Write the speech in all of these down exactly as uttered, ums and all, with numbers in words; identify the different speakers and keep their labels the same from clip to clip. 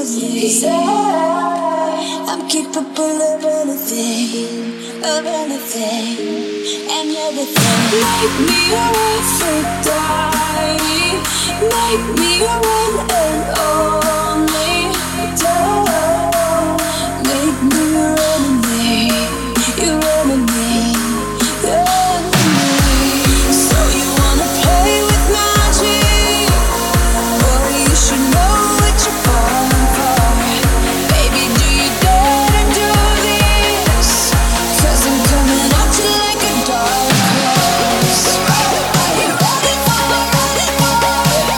Speaker 1: 'Cause I, I'm capable of anything, of anything and everything. Make me your Aphrodite, make me your one and only. Don't make me your enemy, your enemy, your enemy. So you wanna play with magic? Boy, you should know what you're falling for. Baby, do you dare to do this? 'Cause I'm coming at you like a dark horse. Are you ready for the ready for the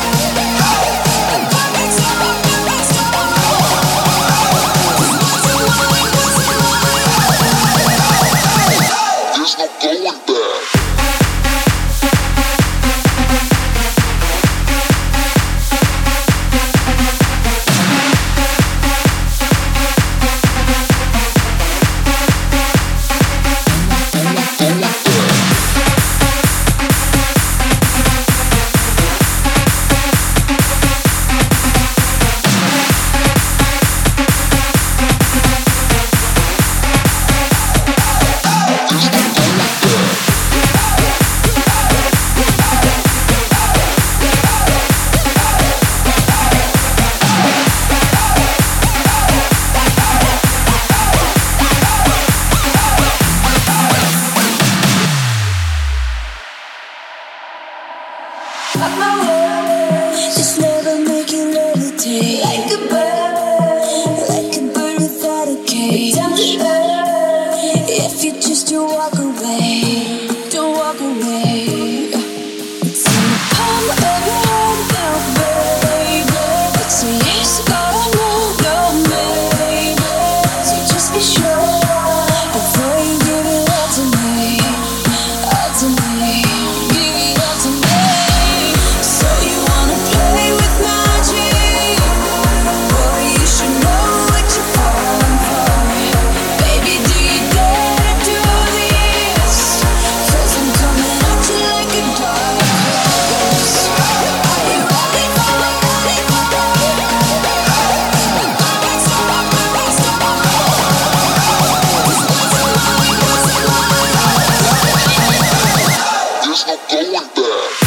Speaker 1: perfect storm, perfect storm? 'Cause what's in mind, what's in mind? There's no going back. Just never make you levitate like a bird, like a bird without a cage. If you just you walk away, don't walk away. It's in the palm of your hand now, baby. It's a yes or a no, no, maybe. So just be sure before you give it all to me, all to me. Give it all to me. So you wanna play with magic? Boy, you should know what you're falling for. Baby, do you dare to do this? 'Cause I'm coming at you like a dark horse. Are you ready for the ready for the perfect storm, perfect storm? 'Cause what's in mind, what's in mind? There's no going back.